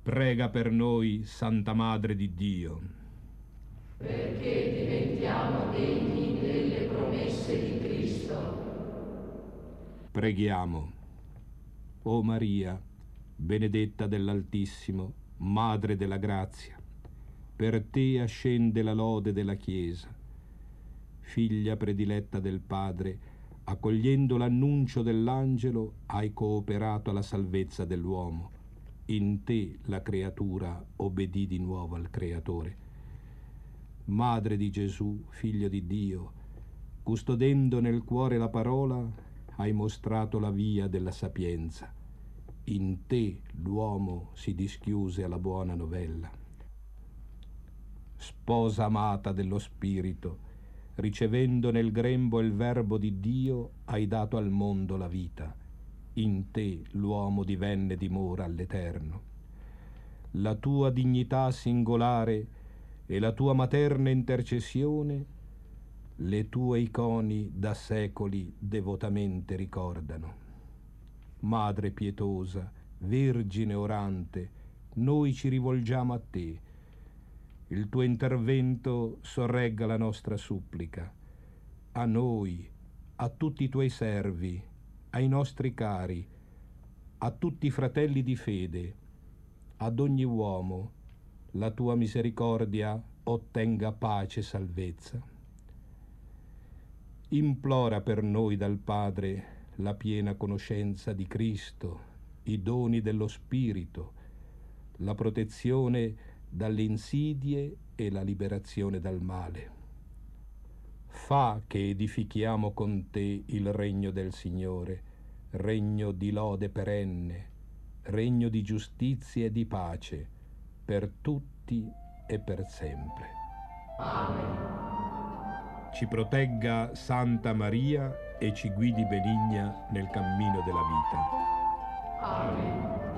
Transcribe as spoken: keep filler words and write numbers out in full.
Prega per noi, Santa Madre di Dio, perché diventiamo degni delle promesse di Cristo. Preghiamo. O Maria, benedetta dell'Altissimo, Madre della grazia, per te ascende la lode della Chiesa. Figlia prediletta del Padre, accogliendo l'annuncio dell'angelo, hai cooperato alla salvezza dell'uomo. In te la creatura obbedì di nuovo al Creatore. Madre di Gesù, Figlio di Dio, custodendo nel cuore la parola, hai mostrato la via della sapienza. In te l'uomo si dischiuse alla buona novella. Sposa amata dello Spirito, ricevendo nel grembo il Verbo di Dio, hai dato al mondo la vita. In te l'uomo divenne dimora all'Eterno. La tua dignità singolare e la tua materna intercessione, le tue iconi da secoli devotamente ricordano. Madre pietosa, Vergine orante, noi ci rivolgiamo a te. Il tuo intervento sorregga la nostra supplica. A noi, a tutti i tuoi servi, ai nostri cari, a tutti i fratelli di fede, ad ogni uomo, la tua misericordia ottenga pace e salvezza. Implora per noi dal Padre la piena conoscenza di Cristo, i doni dello Spirito, la protezione dalle insidie e la liberazione dal male. Fa che edifichiamo con te il regno del Signore, regno di lode perenne, regno di giustizia e di pace, per tutti e per sempre. Amen. Ci protegga Santa Maria e ci guidi benigna nel cammino della vita. Amen.